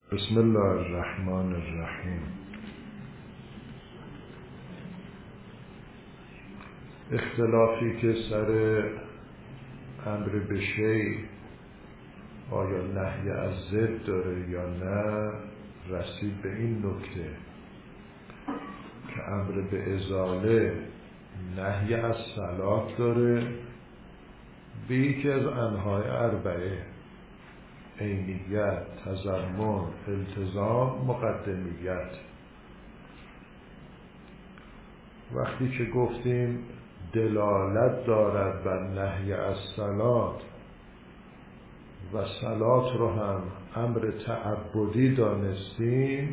بسم الله الرحمن الرحیم. اختلافی که سر امر به شیء آیا نهی از ضد داره یا نه رسید به این نکته که امر به ازاله نهی از صلات داره به یکی از انواع اربعه: عینیت، تضمن، التزام، مقدمیت. وقتی که گفتیم دلالت دارد بر نهی از صلات و صلات رو هم امر تعبدی دانستیم،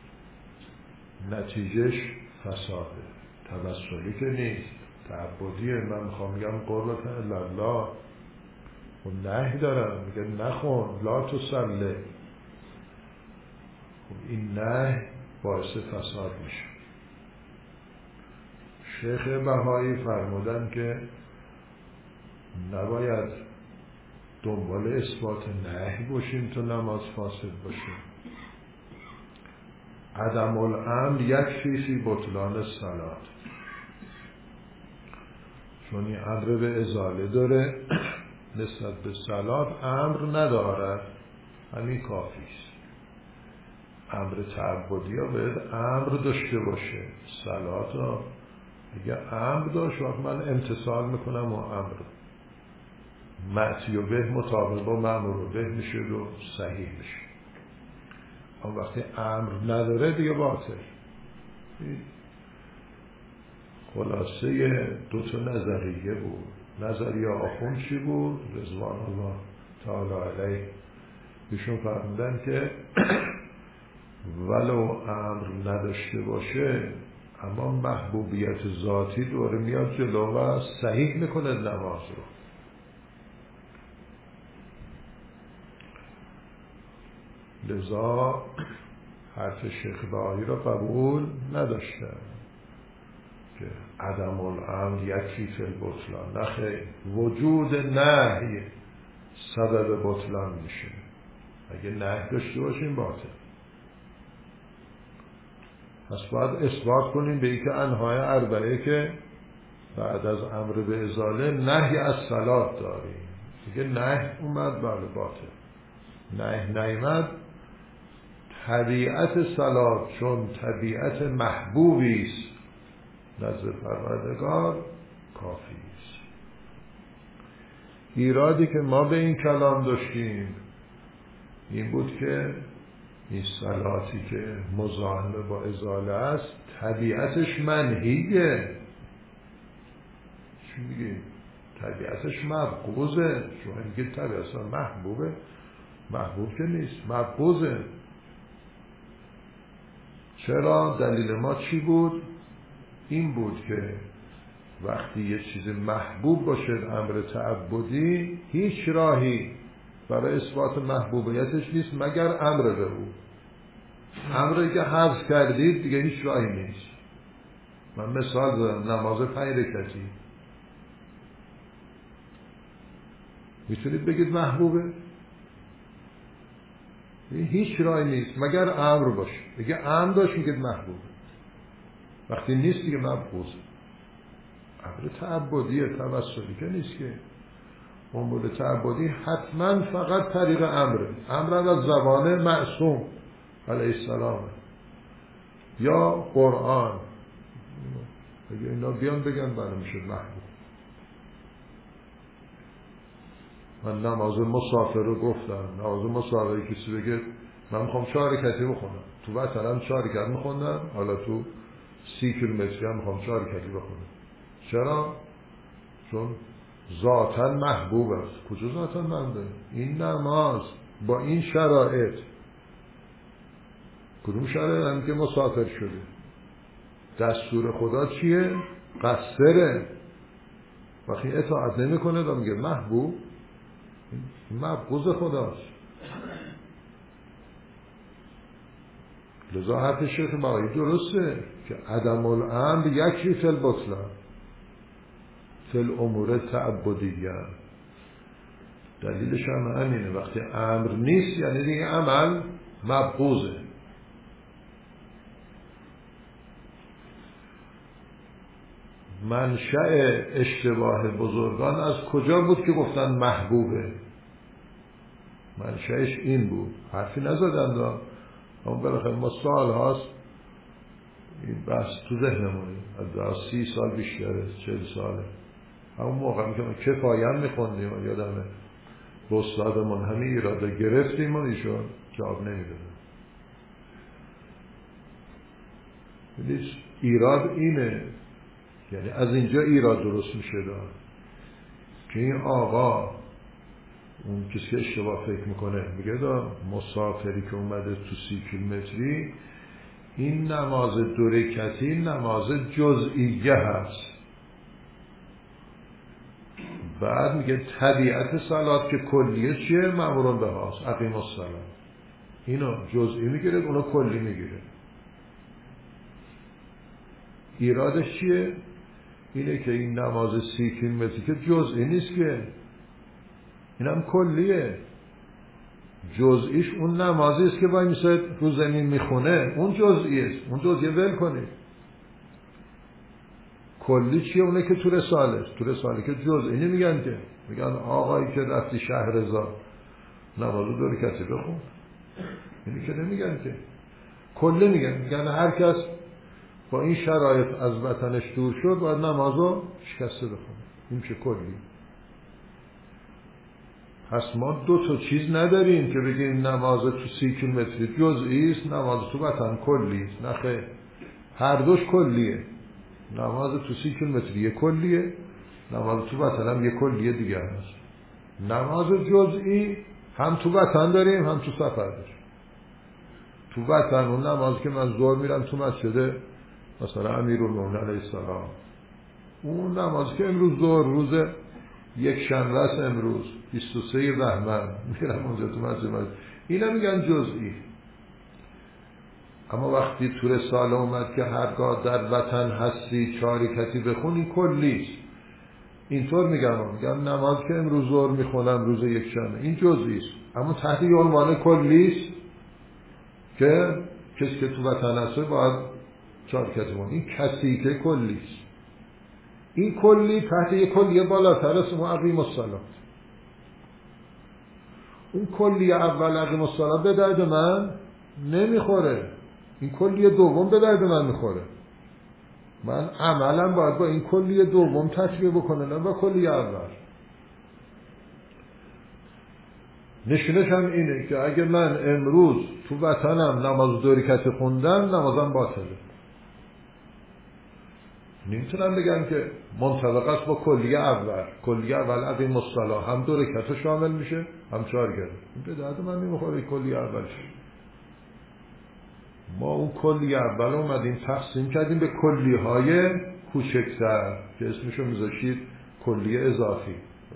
نتیجهش فساده. توسلی که نیست، تعبدیه. من میخوام بگم قربت الله و نهی دارم، میگه نخون، لا تصلی. این نهی باعث فساد میشه. شیخ بهایی فرمودن که نباید دنبال اثبات نهی باشیم تا نماز فاسد باشه. عدم الامر یکفی فی بطلان الصلات، چون این امر به ازاله داره نسبت به صلات امر ندارد، همین کافی است. امر تعبدی ها باید امر داشته باشه. صلات ها اگه امر داشت وقت من امتثال میکنم و امر معتی و به مطابق با مأمور به میشه و صحیح میشه. اما وقتی امر نداره دیگه باطل. خلاصه دوتا نظریه بود. نظریه آخوند چی بود؟ رضوان الله تعالی علیه. ایشون فرمودن که ولو امر نداشته باشه اما محبوبیت ذاتی دوره میاد جلو و صحیح میکنه نماز رو. لذا حرف شیخ بهایی را قبول نداشتن که عدم الامر یکفی فی البطلان. نخیر، وجود نهی سبب بطلان میشه. اگه نهی داشته باشیم باطل. پس باید اثبات کنیم به یکی انواع اربعه که بعد از امر به ازاله نهی از صلات داریم. دیگه نهی اومد بله باطل. نهی نیامد طبیعت صلات چون طبیعت محبوبی است نزد پروردگار کافی است. ایرادی که ما به این کلام داشتیم این بود که این صلاتی که مزاحمه با ازاله است طبیعتش منهیه. چی میگی؟ طبیعتش مبغوضه. شما میگید طبیعتش محبوبه. محبوب که نیست، مبغوضه. چرا؟ دلیل ما چی بود؟ این بود که وقتی یه چیز محبوب باشد امر تعبدی هیچ راهی برای اثبات محبوبیتش نیست مگر امر به او. امری که حفظ کردید دیگه هیچ راهی نیست. من مثال دارم، نماز 5 رکعتی میتونید بگید محبوبه؟ هیچ راهی نیست مگر امر باشه. دیگه امر داشت میگید محبوبه. وقتی نیست دیگه مبغوض. امر تعبدیه، توسلی که نیست که. امور تعبدی حتما فقط طریق امره. امر از زبان معصوم علیه السلام یا قرآن. اگه اینا بیان بگن بله میشه محبوب. من نماز مسافر رو گفتم. نماز مسافر کسی بگه من میخوام 4 رکعتی بخونم، تو وطنم 4 رکعت میخوندم، حالا تو 30 کیلومتری هم میخوام 4 رکعتی بخونم. چرا؟ چون ذاتاً محبوب است. کجا ذاتاً محبوبه؟ این نماز با این شرایط. کدوم شرایط؟ هم که مسافر شده. دستور خدا چیه؟ قصره. وقتی اطاعت نمی کنه و میگه محبوب، مبغوض خداست. لذا حرف شیخ بهایی درسته که عدم الامر یکفی فی البطلان فی الامور تعبدیه. دلیلش هم همینه. وقتی امر نیست یعنی دیگه عمل مبغوضه. منشأ اشتباه بزرگان از کجا بود که گفتن محبوبه؟ منشأش این بود، حرفی نزدن اما بالاخره ما سال هاست این بحث تو ذهنمونه، از 30 سال بیشتره، 40 ساله. همون موقع که ما کفایم میخوندیم و یادمه به استادمون همین ایراده گرفتیم و ایشون جواب نمیدادن. ایراد اینه، یعنی از اینجا ایراد درست میشه دار که این آقا اون کسی که اشتباه فکر میکنه میگه مسافری که اومده تو 30 کیلومتری این نماز 2 رکعتی نماز جزئیه هست. بعد میگه طبیعت صلات که کلیه چیه؟ مأمورون به هاست، اقیم الصلاة. اینو جزئی میگیره، اونو کلی میگیره. ایرادش چیه؟ اینه که این نماز 30 کیلومتری که جزئی نیست که، اینم کلیه. جزئیش اون نمازی است که وای میسه رو زمین میخونه، اون جزئی است، اون جزئی ول کنید. کلی چیه؟ اونه که تو رساله که جزئی نمیگن که، میگن آقایی که رفتی شهرزاد نماز 2 رکعتی بخون، اینی که نمیگن که، کلی میگن هر کس با این شرایط از وطنش دور شد باید نمازو شکسته بخونه. این چه کلی؟ پس ما 2 تا چیز نداریم که بگیم نماز تو 30 کیلومتری جزئی است، نماز تو وطن کلی است. نه خیر، هر دوش کلیه. نماز تو 30 کیلومتری یه کلیه، نماز تو وطن هم یه کلیه دیگه هست. نماز جزئی هم تو وطن داریم هم تو سفر داریم. تو وطن اون نماز که من ظهر میرم تو مسجد مثلا امیرالمومنین علیه السلام، اون نماز که امروز ظهر روز یک شنبه است، امروز 23 بهمن میرم اونجا تو مسجد، اینا میگن جزئی. اما وقتی تو رساله اومد که هرگاه در وطن هستی 4 رکعتی بخون، این کلیست. اینطور میگن نماز که امروز ظهر میخونم روز یک شنبه، این جزئیست، اما تحت عنوان کلیست که کسی که تو وطن هسته باید 4 رکعتی بخونه. این کسی که کلیست. این کلی تحت یک کلیه بالاتر است، اقیم الصلاة. اون کلیه اول اقیم الصلاة به درد من نمیخوره، این کلیه دوم به درد من میخوره. من عملا باید با این کلیه دوم تطبیق بکنم، نه با کلیه اول. نشونش هم اینه که اگه من امروز تو وطنم نماز 2 رکعت خوندم، نمازم باطله. نمیتونم بگم که منطبق است با کلیه اول. کلیه اول اقیم الصلاة هم 2 رکعت شامل میشه هم 4 رکعت. این به درد من نمیخوره کلیه اولش. ما اون کلیه اول اومدیم تقسیم کردیم به کلیه های کوچکتر که اسمشو میذاشید کلیه اضافی.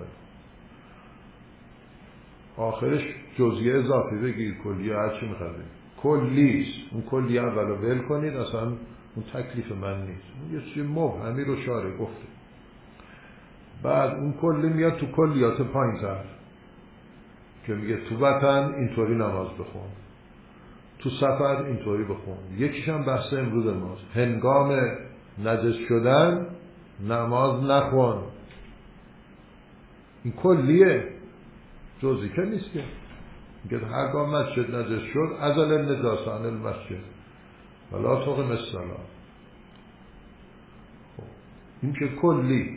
آخرش جزئیه اضافی بگید، کلیه هرچی میخواید کلیست. اون کلیه اولو ول کنید، اصلا اون تکلیف من نیست، اون یه چیز مبهمی رو شارع گفته. بعد اون کلی میاد تو کلیات پایین‌تر که میگه تو وطن اینطوری نماز بخون، تو سفر اینطوری بخون. یکیش هم بحث امروز ماست، هنگام نجس شدن نماز نخون. این کلیه، جزئی که نیست که. میگه هرگاه مسجد نجس شد ازل النجاسه عن المسجد ولا تقم الصلاة. این که کلی.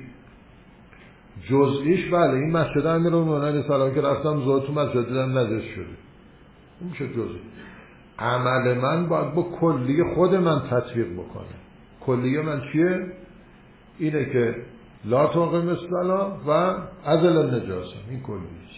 جزئیش بله، این مسجد امیرالمومنین علیه السلام که رفتم زود تو مسجد دیدم نجس شده، این میشه جزئی. عمل من باید با کلی خود من تطبیق بکنه. کلی من چیه؟ اینه که لا تقم الصلاة و ازل النجاسه. این کلیش.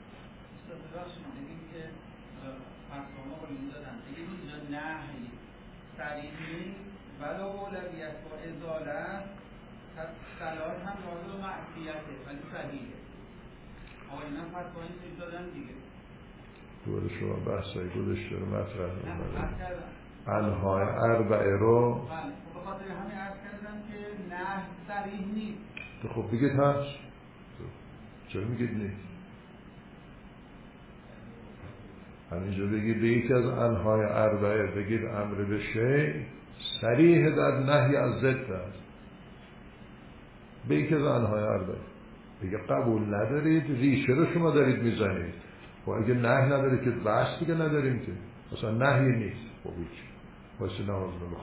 ولو اولویت با ازالت صلاح هم راضی و معصیته ولی صحیحه. آقاینا فتوا این چیز دادن دیگه. دوباره شما بحثای گذشته رو مطرح کنید. انهای اربعه رو به خاطر همین عرض کردم که نه صریح نیست. خب بگید هست. چرا میگید نیست؟ همینجا بگید به یکی از انهای اربعه بگید امر به شیء صریح در نهی از ضد است. به یکی از انهای اربعه بگه قبول ندارید، ریشه رو شما دارید میزنید. خب اگه نهی ندارید که بحث دیگه نداریم که، مثلا نهی نیست. خب هیچ واسه نماز نمیخون.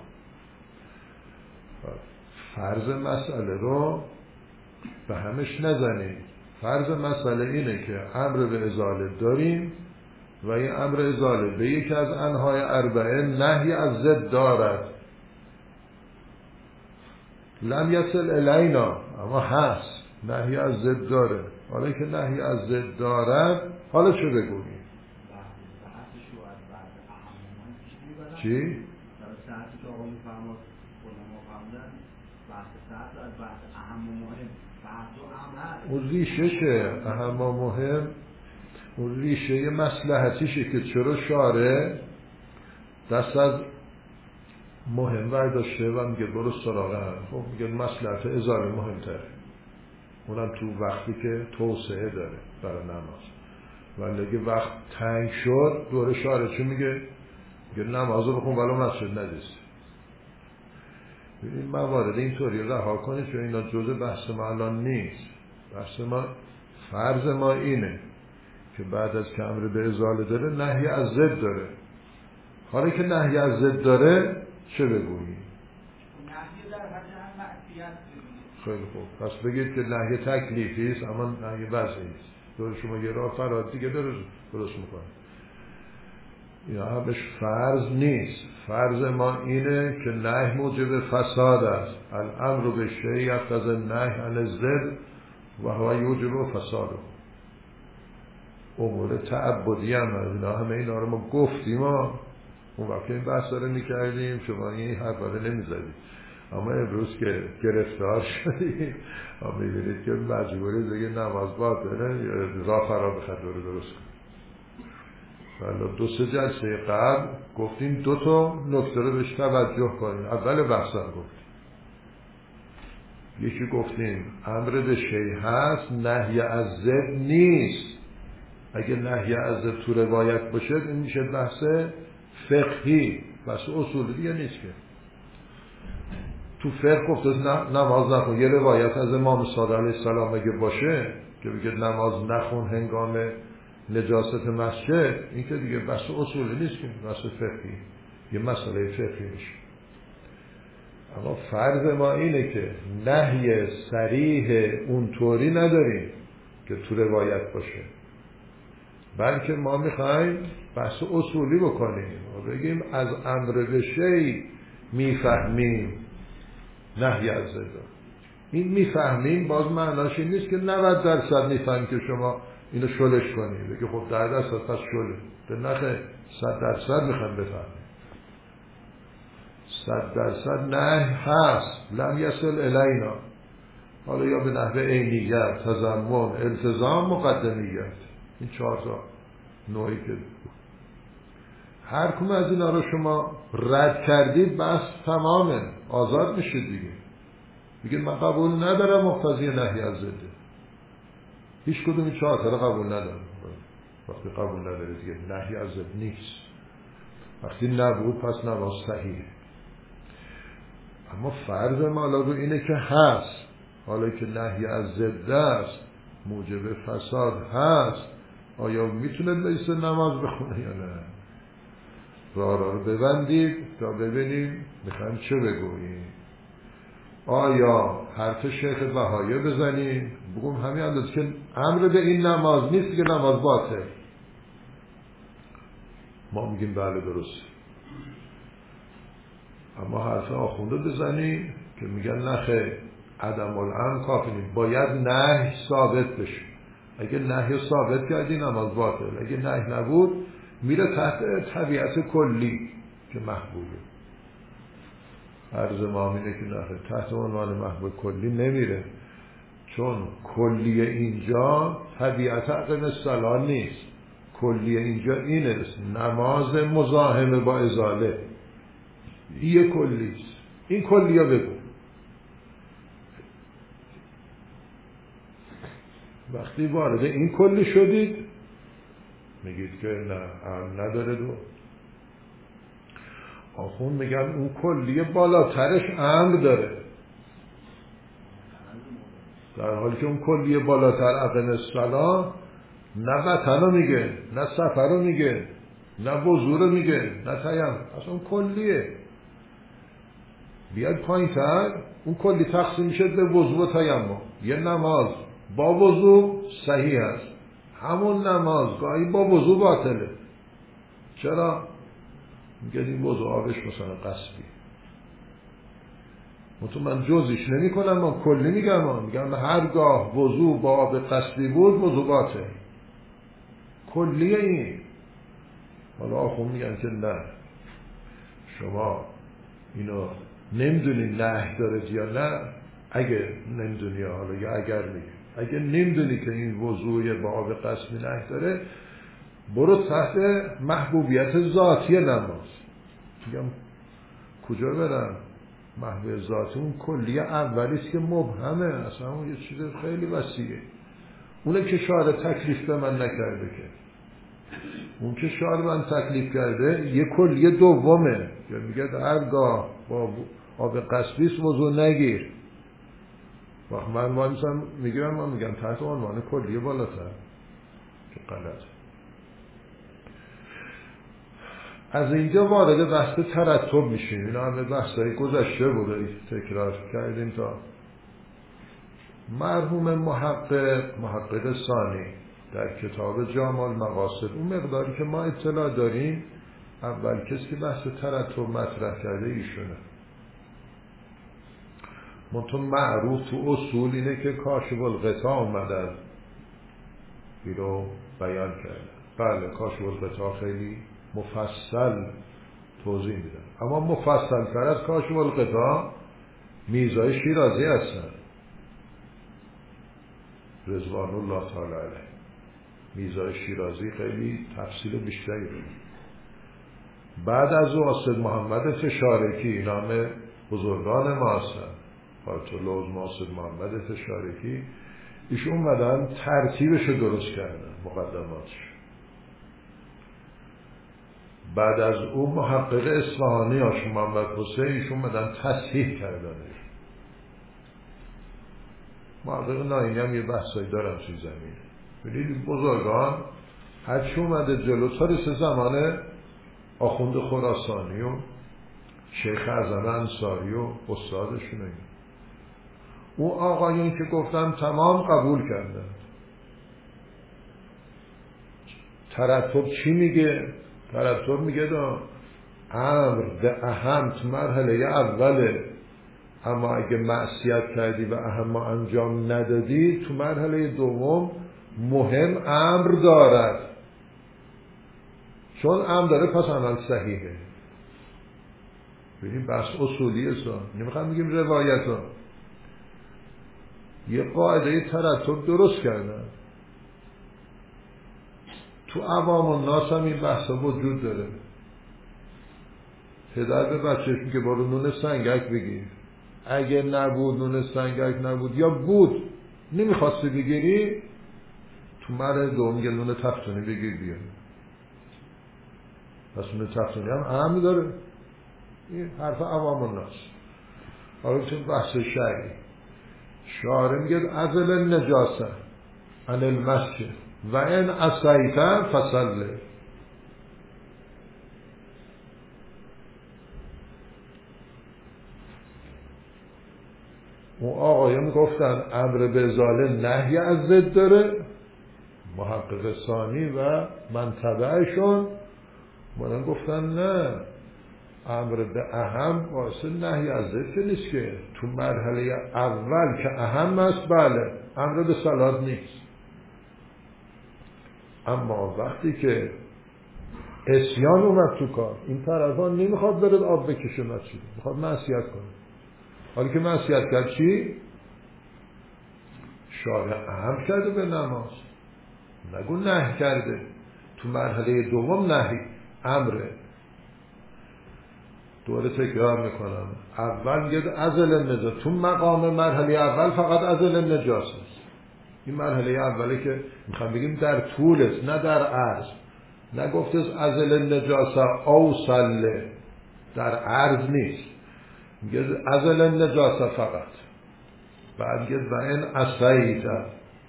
فرض مسئله رو به همش نزنید. فرض مسئله اینه که امر به ازاله داریم و این امر ازاله به یکی از انهای اربعه نهی از ضد دارد. لم یصل الینا، اما هست نهی از ضد داره. حالا که نهی از ضد دارد، حالا چه بگوییم؟ چی؟ در ساعتی که آقا میفرماد علما فرمودن بحث ساعت از بحث اهم و مهم بحث و اهم اون ریشه اهم و مهم، اون ریشه مصلحتیشه که چرا شاره دست از مهم برداشته و میگه برو سراغ هم. خب میگه مصلحت ازاله مهمتره، اونم تو وقتی که توسعه داره برای نماز. ولی اگه وقت تنگ شد دور شاره چه میگه؟ میگه نمازو بخون ولو مسجد نجسه. این موارد اینطوری رها کنید چون اینا جزء بحث ما الان نیست. بحث ما، فرض ما اینه که بعد از که امر به ازاله داره نهی از ضد داره. حالا که نهی از ضد داره چه بگوییم؟ نهی در حد هم معصیت بگید. خیلی خوب، پس بگید که نهی تکلیفی است اما نهی وضعی است. دور شما یه راه فراد دیگه درست میکنه. یا همش فرض نیست. فرض ما اینه که نهی موجب فساد است. الامر بالشیء یقتضی النهی عن الضد و هو یوجب فساده. امور تعبدی هم اینا، همه اینا رو ما گفتیم. اون وقت این بحث رو میکردیم شما این حرف رو نمیزدید، اما امروز که گرفتار شدید میبینید که مجبوری دیگه نماز باطله، راه فرا بخواد درست کنید. ولی دو سه جلسه قبل گفتیم دو تا نکته رو بهش توجه کنیم. اول بحثم گفتیم، یکی گفتیم امر به شیء هست، نهی از ضد نیست. اگه نهی از ضد تو روایت باشه این میشه بحث فقهی، بحث اصولی دیگه نیست. که تو فقه گفته نماز نخون. یه روایت از امام صادق علیه السلام اگه باشه که بگه نماز نخون هنگام نجاست مسجد، این که دیگه بحث اصولی نیست که بحث فقهی، یه مسئله فقهی میشه. اما فرض ما اینه که نهی صریح اونطوری نداریم که تو روایت باشه، بلکه ما میخوایم بحث اصولی بکنیم و بگیم از امر به شیء میفهمیم نهی از ضد. این میفهمیم باز معناش این نیست که 90% میفهمیم که شما اینو شلش کنیم بگی خب 10% پس شله. به نخه 100% میخوایم بفهمیم. 100% نهی هست، لم یصل الینا. حالا یا به نحو عینیت، تضمن، التزام، مقدمیت، این 4 تا نوعی که هر کدوم از اینا رو شما رد کردید بس تمامه، آزاد میشید دیگه. میگه من قبول ندارم مقتضی نهی از ضد. هیچ کدوم این 4 تا رو قبول ندارم. وقتی قبول ندارید دیگه نهی از ضد نیست. وقتی نبود پس نماز صحیحه. اما فرض ما رو اینه که هست. حالا که نهی از ضد است، موجب فساد هست، آیا میتونه لیست نماز بخونه یا نه؟ راه رو ببندید تا ببینیم میخوایم چه بگوییم. آیا حرف شیخ بهایی بزنیم بگم همین اندازه که امر به این نماز نیست که نماز باطل، ما میگیم بله درست. اما حرف آخونده بزنیم که میگن نخه عدم الامر کافی نیست، باید نهی ثابت بشه. اگه نهی ثابت کردی نماز باطل، اگه نهی نبود میره تحت طبیعت کلی که محبوبه. عرض ما اینه که نخه تحت عنوان محبوب کلی نمیره، چون کلی اینجا طبیعت عقل الصلاة نیست. کلی اینجا اینه نماز مزاحمه با ازاله، یه کلیست. این کلیه بگو. وقتی وارد این کلی شدید میگید که نه امر نداره دو. آخوند میگن اون کلیه بالاترش امر داره، در حالی که اون کلیه بالاتر اقیم الصلاة نه وطن رو میگه، نه سفر رو میگه، نه وضو رو میگه، نه تیم، اصلا اون کلیه. بیاد پایین تر اون کلی تقسیم میشه به وضو و تیمم. یه نماز با وضو صحیح است، همون نماز گاهی با وضو باطله. چرا؟ میگه این وضو آبش مثلا قصبی. من جزیش نمی کنم، من کلی میگم هرگاه وضو با آب قصبی بود وضو باطل. کلیه این. حالا آخون میگن که نه، شما اینو نمیدونی نهی داره یا نه. اگه نمیدونی، حالا یا اگر میگه اگه نمیدونی که این وضوی با آب قصبی نهی داره، برو تحت محبوبیت ذاتی نماز. میگم کجا برم؟ محبوب ذاتی اون کلیه اولیست که مبهمه، اصلا اون یه چیز خیلی وسیعه. اونه که شاید تکلیف به من نکرده، که اون که شاید من تکلیف کرده یه کلیه دومه که میگه هرگاه با آب قصبیست وضو نگیر. وقت من وانسان میگیرم، من میگم تحت عنوان کلیه بالاتر، که غلط. از اینجا وارد بحث ترتب میشیم. اینا همه بحثای گذشته بوده، تکرار کردیم. تا مرحوم محقق ثانی در کتاب جامع المقاصد، اون مقداری که ما اطلاع داریم، اول کسی که بحث ترتب مطرح کرده ایشونه. منطقه معروف تو اصول اینه که کاشف الغطا اومدن اینو بیان کرده. بله، کاشف الغطا خیلی مفصل توضیح میدن، اما مفصل تر از کاشف الغطا میرزای شیرازی هستن، رضوان الله تعالی علیه. میرزای شیرازی خیلی تفصیل بیشتری داره. بعد از او استاد محمد فشارکی، نام بزرگان ما هستن، آیت الله استاد محمد فشارکی، ایشون اومدن ترتیبش رو درست کردن، مقدماتش. بعد از او محقق اصفهانی هاشون محمد حسین، ایشون اومدن تصحیح کردنش. محقق ناینی هم یه بحثایی دارن توی زمین. ببینید بزرگان هرچی اومده جلو تا رسه زمان آخوند خراسانی و شیخ اعظم انصاری و استادشون، اون آقایون که گفتم تمام قبول کردن. ترتب چی میگه؟ ترتب میگه امر به اهم تو مرحله اوله، اما اگه معصیت کردی و اهم انجام ندادی، تو مرحله دوم مهم امر دارد. چون امر داره پس عمل صحیحه. ببین بحث اصولیه، نمیخوام بگیم روایت ها. یه قاعده ترتب درست کردن. تو عوام الناس هم این بحث وجود داره. پدر به بچه‌ش که برو نون سنگک بگیر، اگه نبود نون سنگک نبود یا بود نمیخواستی بگیری، تو مرحله دوم میگه نون تفتونی بگیر بیار. پس نون تفتونی هم اهم داره. این حرف عوام الناس. حالا تو بحث شرعی شارع میگه عزل النجاسه عن المسجد و ان عصیت فصلی. اون آقایون گفتن امر به ازاله نهی از ضد داره، محقق ثانی و منطبعشون منم گفتن نه، امر به اهم واسه نهی از ضد که نیست، که تو مرحله اول که اهم است بله امر به صلات نیست، اما وقتی که عصیان اومد تو کار، این طرفان نمیخواد بره آب بکشه مسجد، میخواد معصیت کنه. حالا که معصیت کرد چی؟ شارع اهم کرده به نماز، نگو نهی کرده. تو مرحله دوم نهی امره. دوباره تکرار میکنم، اول میگه عزل النجاست. تو مقام مرحله اول فقط عزل النجاست است. این مرحله اوله که میخوام بگیم در طول است نه در عرض. نگفته ازل نجاسه او صله، در عرض نیست، میگه ازل نجاسه فقط. بعد میگه و این اسیتا،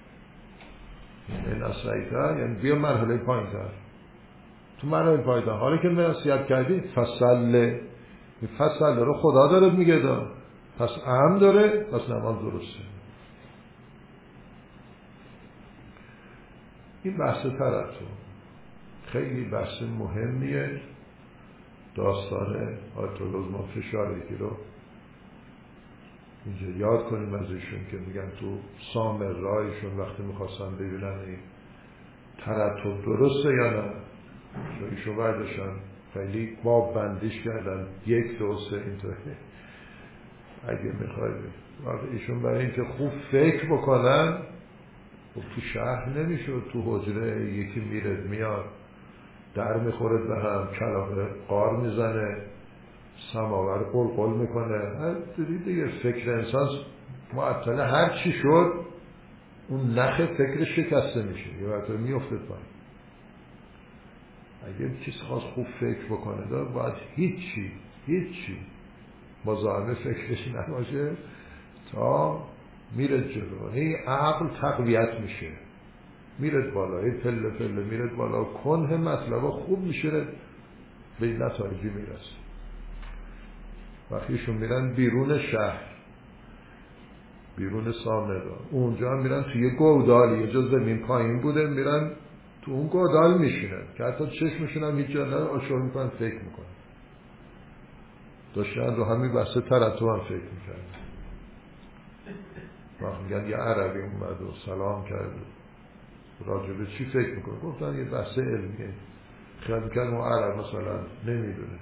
این اسیتا یعنی بیا مرحله پایین تر، تو مرحله پایین تر حالا که نصیحت کردی فصله، این فصله رو خدا داره میگه دا، پس اهم داره، پس نماز درسته. این بحث ترتب خیلی بحث مهمیه. داستان آیت الله ما فشارکی رو اینجا یاد کنیم از ایشون که میگن تو سامرایشون وقتی میخواستن ببینن این ترتب درسته یا نه، ایشون برداشتن خیلی باب بندیش کردن 1 2 3 اینطوری. اگه میخواید ایشون برای اینکه خوب فکر بکنن، تو شهر نمیشد، تو حجره یکی میره میاد در میخوره به هم، کلاغه قار میزنه، سماور قلقل میکنه، هر دیگه فکر انسان معطله، هر چی شد اون نخ فکر شکسته میشه، یه وقت میفته پایین. اگه کسی خواست خوب فکر بکنه باید هیچی مزاحم فکرش نباشه تا میره جلو. این عقل تقویت میشه، میره بالا، این پله میره بالا، کنه مطلبا خوب میشه، به این نتایجی میرسه. وقتیشون میرن بیرون شهر، بیرون سامدان، اونجا هم میرن توی گودال، یه جا زمین پایین بوده، میرن تو اون گودال میشینن که حتی چشمشون هم هیچ جا نداره، آشور میکنن، فکر میکنن. داشتن رو همین بحث ترتب هم فکر میکنن. وقت میگن یه عربی اومد و سلام کرد، راجبه چی فکر میکنه؟ گفتن یه بحث علمیه. خیال میکرد اون عرب مثلا نمیدونه.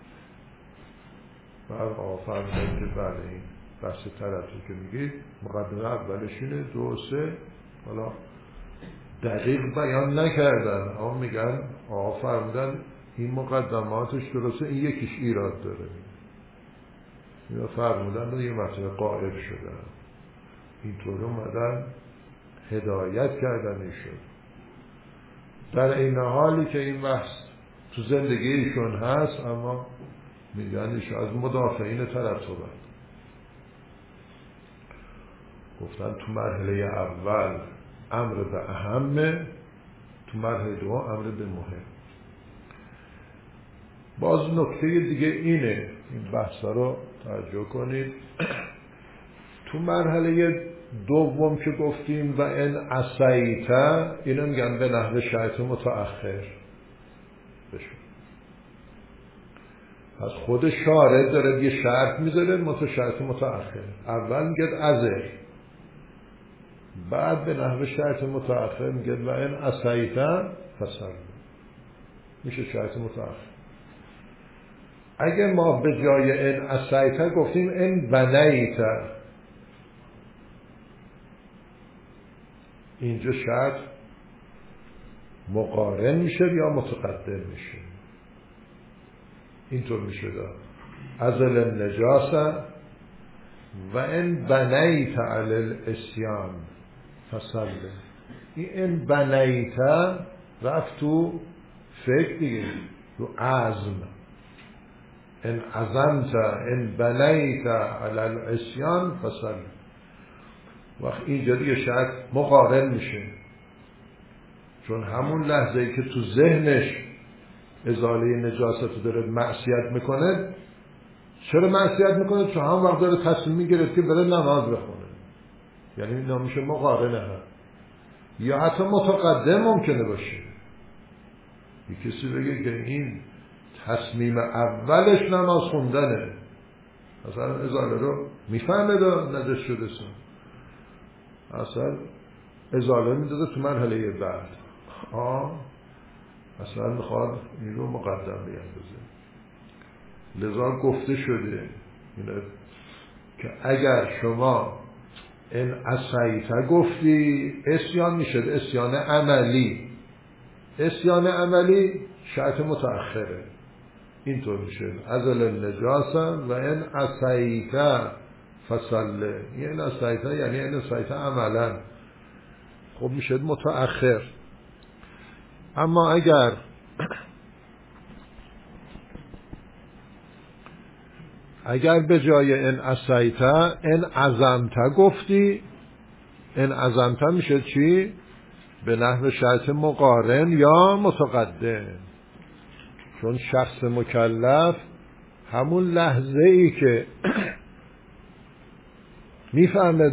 بعد آفر میگن که بله این بحث ترتب که میگی مقدمه اولش اینه 2 3، حالا دقیق بیان نکردن، اما میگن فرمودن این مقدماتش درسته، این یکیش ایراد داره. اینا فرمودن یه مطلب قائل شدن، اینطور اومدن هدایت کردن ایشون. در این حالی که این بحث تو زندگیشون هست، اما میگن ایشون از مدافعین ترتبن. گفتن تو مرحله اول امر به اهمه، تو مرحله دو امر به مهم. باز نکته دیگه اینه، این بحثا رو توجه کنید. تو مرحله دوم که گفتیم و ان عصیت، اینو میگن به نحو شرط متأخر بشون. پس خود شارع داره یه شرط میذاره شرط متأخر. اول میگه ازر، بعد به نحو شرط متأخر میگه و ان عصیت فصل، میشه شرط متأخر. اگه ما به جای ان عصیت گفتیم ان بنیت، اینجا شرط مقارن میشه یا متقدم میشه. اینطور میشه دار ازل النجاسه و ان بنیت علی الاسیان فصل. این ان بنیت رفت تو فکر دیگه، تو عزم. ان عزمت ان بنیت علی الاسیان فصل. وقت اینجا دیگه شرط مقارن میشه، چون همون لحظه‌ای که تو ذهنش ازاله نجاست رو داره معصیت میکنه. چرا معصیت میکنه؟ چون هم وقت داره تصمیم میگرفت که بره نماز بخونه، یعنی این نمیشه مقارنه هم. یا حتی متقدم ممکنه باشه، یه کسی بگه که این تصمیم اولش نماز خوندنه، مثلا ازاله رو میفهمه دا نجس شده سن، اصلا ازاله میداده تو مرحله بعد، اصلا میخواد این رو مقدم بیندازه. لذا گفته شده اینه که اگر شما این عصیت گفتی اسیان میشد، اسیان عملی. اسیان عملی شرط متأخره، اینطور میشه ازل النجاسه و این عصیت فصل. این عصیت یعنی این عصیت عملا، خب میشه متأخر. اما اگر اگر به جای ان عصیتا ان عزمتا گفتی، ان عزمتا میشه چی؟ به نحو شرط مقارن یا متقدم. چون شخص مکلف همون لحظه ای که میفهمد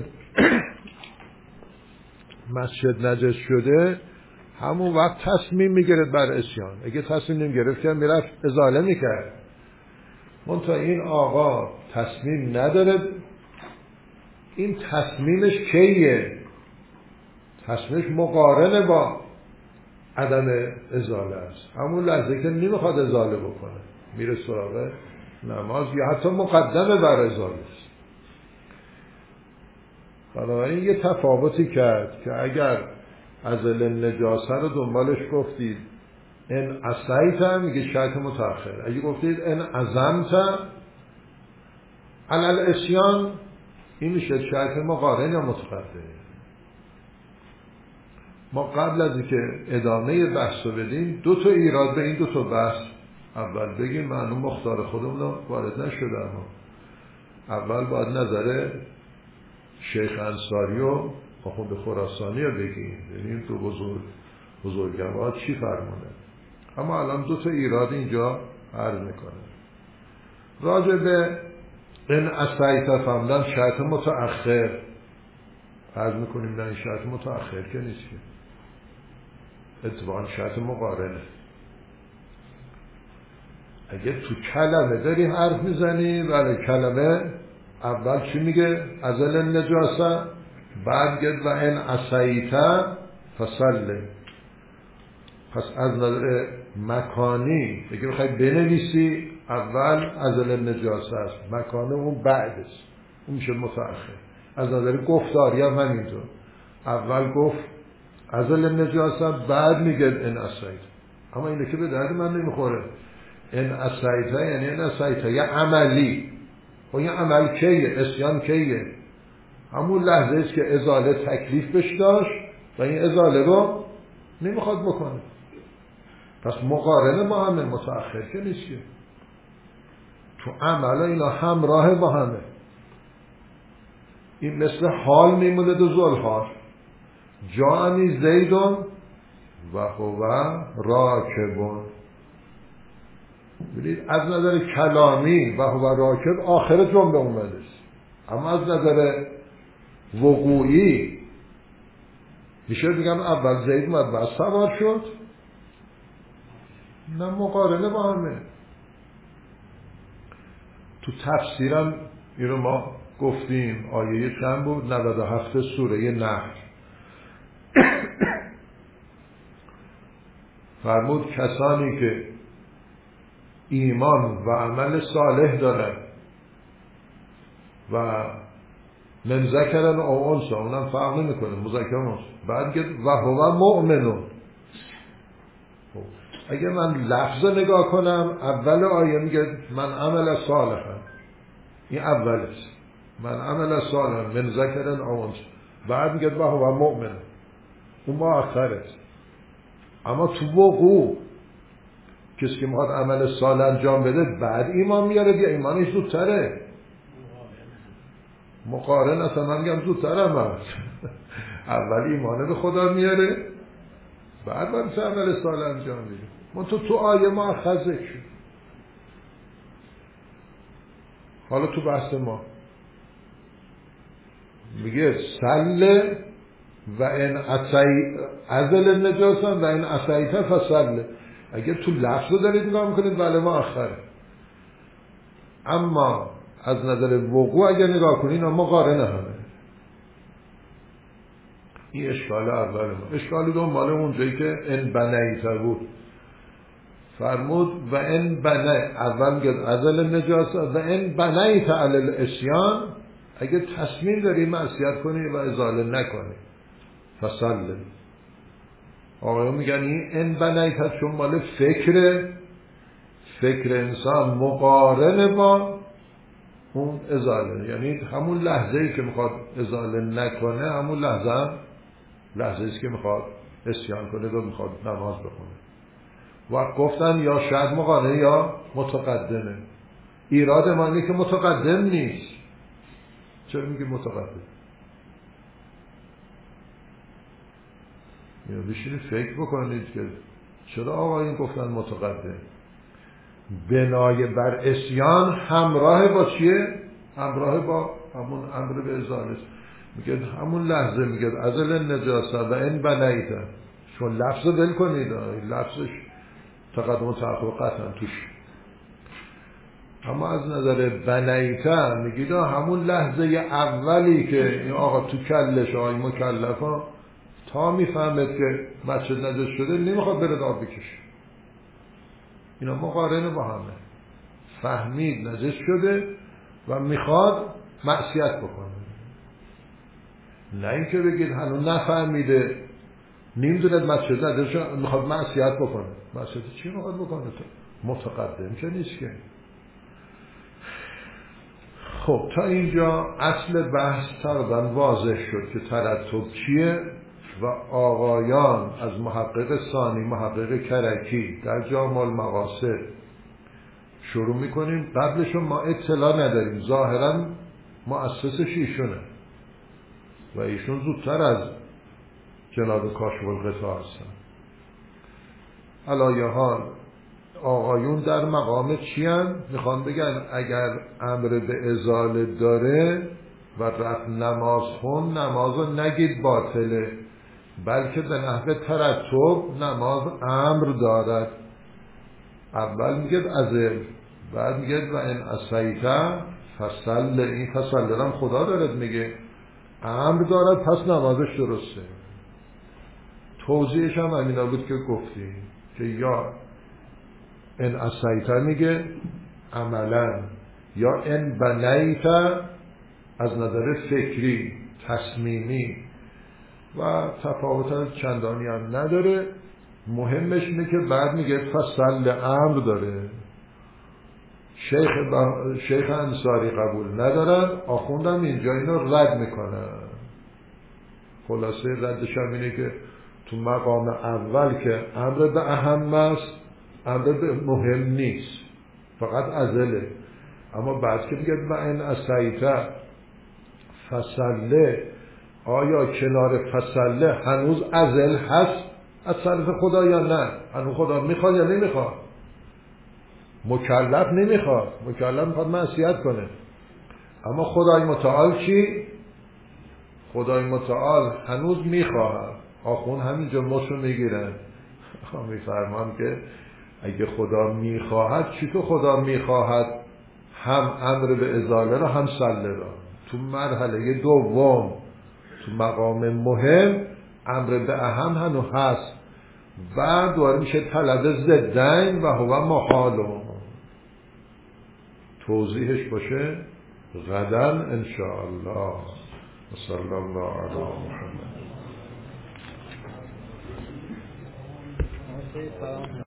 مسجد نجس شده همون وقت تصمیم میگرد بر اسیان. اگه تصمیم نمیگرفت که میرفت ازاله میکرد. منتها این آقا تصمیم نداره. این تصمیمش کیه؟ تصمیمش مقارنه با عدم ازاله است. همون لحظه که نمیخواد ازاله بکنه میره سراغ نماز یا حتی مقدمه بر ازاله است. بنابراین یه تفاوتی کرد که اگر ازل نجاسه رو دنبالش گفتید ان عصیت میگه شرط متأخر، اگه گفتید ان عزمت علی الاسیان این میشه شرط مقارن یا متقدم. ما قبل از اینکه ادامه بحث رو بدیم دو تا ایراد به این دو تا بحث اول بگیم. معلوم مختار خودمون رو وارد نشده، اما اول باید نظر شیخ انصاری و آخوند خراسانی رو بگیم، ببینیم تو بزرگوار چی فرمونه. اما الان دو تا ایراد اینجا عرض میکنه. راجع به این عصیت فهمدن شرط متأخر عرض میکنیم. نه این شرط متأخر که نیست، که اتفاقا شرط مقارنه. اگه تو کلمه داری حرف میزنی ولی کلمه اول چی میگه؟ ازل نجاسه، بعد گد و ان عصیتا فصله. پس از نظر مکانی اگه بخوای بنویسی اول ازل نجاسه است، مکانه اون بعد است، اون میشه متأخر. از نظر گفتاری هم همینطور، اول گفت ازل نجاسه بعد میگه ان عصیتا. اما اینه که به درد من نمیخوره. ان عصیتا یعنی ان عصیتا یه عملی. و این عمل کیه؟ اسیان کیه؟ همون لحظه است که ازاله تکلیف بش داشت و این ازاله رو نمیخواد بکنه. پس مقارنه با همه، متأخر که نیست که. تو عمل اینا همراه با همه. این مثل حال میمونه دو زلحال. جانی زیدون و هو راکبون. ببینید از نظر کلامی و هو راکب آخر جمله اومده است، اما از نظر وقوعی میشه بگم اول زید اومد بعد سوار شد. نه، مقارنه با همه. تو تفسیرم اینو ما گفتیم، آیه چند بود؟ 97 سوره نحل. فرمود کسانی که ایمان و عمل صالح دارن و من ذکرن او انثا، اونم فرق نمیکنه مذکر و انثی، بعد گفت و هو مؤمنون. اگه من لفظ نگاه کنم اول آیه میگه من عمل صالحم، این اولش من عمل صالحم من ذکرن او انثا، بعد میگه و هو مؤمن، اون مؤخره. اما تو وقوع کسی که میخواد عمل صالح انجام بده بعد ایمان میاره، یا ایمانش زودتره؟ مقارن اصلا من میگم زودترم هست. اول ایمانه به خدا میاره بعد باید عمل صالح انجام میده. من تو آیه ما ذکر شد. حالا تو بحث ما میگه سله و ان ازل نجاسا و ان عصیت فسله. اگر تو لفظ رو دارید نگاه میکنید بله ما آخره، اما از نظر وقوع اگر نگاه کنید مقارنه همه. این اشکال اول ما. اشکال دوم مال اونجایی که ان بنیت بود. فرمود و ان بنی، اول میگه ازل نجاسه و ان بنیت علی الاسیان، اگر تصمیم داری معصیت کنی و ازاله نکنی فصل. آقایون میگن این ان بنیت چون مال فکر انسان مقارنه با اون ازاله، یعنی همون لحظه ای که میخواد ازاله نکنه همون لحظه ایست که میخواد اسیان کنه و میخواد نماز بخونه. و گفتن یا شرط مقارنه یا متقدمه. ایراد ما اینه که متقدم نیست. چرا میگی متقدم؟ یا بشینید فکر بکنید که چرا آقایون گفتن متقدم؟ بنای بر اسیان همراه با چیه؟ همراه با همون امر به ازاله است. میگه همون لحظه میگه ازل نجاسه و این بنایته، چون لفظ ول کنید، لفظش تقدم و تأخر قطعا توش. اما از نظر بنایته میگید همون لحظه اولی که این آقا تو کلش آقای مکلفا تا میفهمد که مسجد نجس شده نمیخواد بره آب بکشه. اینا مقارنه با همه. فهمید نجس شده و میخواد معصیت بکنه. نه اینکه بگید هنوز نفهمیده، نمیدونه مسجد نجس شده میخواد معصیت بکنه. معصیت چی میخواد بکنه؟ متقدم که نیست که. خب تا اینجا اصل بحث تقریبا واضح شد که ترتب چیه و آقایان از محقق ثانی، محقق کرکی در جامع المقاصد شروع میکنیم. قبلشون ما اطلاع نداریم، ظاهرا مؤسسش ایشونه و ایشون زودتر از جناب کاشف الغطا هستن. علی حال آقایون در مقام چی هن؟ میخوان بگن اگر امر به ازاله داره و رفت نماز خون، نمازو نگید باطله، بلکه به نحو ترتب نماز امر دارد. اول میگه ازل، بعد میگه و این اسیتا فصل. این فصل هم خدا دارد میگه امر دارد، پس نمازش درسته. توضیحش هم همینا بود که گفتیم که یا این اسیتا میگه عملا، یا این بنیتا از نظر فکری تصمیمی و تفاوت چندانی هم نداره. مهمش اینه که بعد میگه فصل امر داره. شیخ انصاری قبول ندارن، آخوندم اینجا اینو رد میکنن. خلاصه ردش هم اینه که تو مقام اول که امر به اهم است، امر به مهم نیست، فقط ازله. اما بعد که میگه و این اسیتا فصله، آیا کنار فصله هنوز ازل هست از طرف خدا یا نه؟ هنوز خدا میخواد یا نمیخواد؟ مکلف نمیخواد، مکلف میخواد معصیت کنه. اما خدای متعال چی؟ خدای متعال هنوز میخواهد. آخون همینجا مشو میگیرن، میفرمان که اگه خدا میخواهد، چی تو خدا میخواهد هم امر به ازاله را هم سله را؟ تو مرحله دوم، تو مقام مهم، امر به اهم هنو هست، بعد دوباره میشه طلب ضدین و هو محالون. توضیحش باشه غدا انشاءالله. صلی الله علی محمد.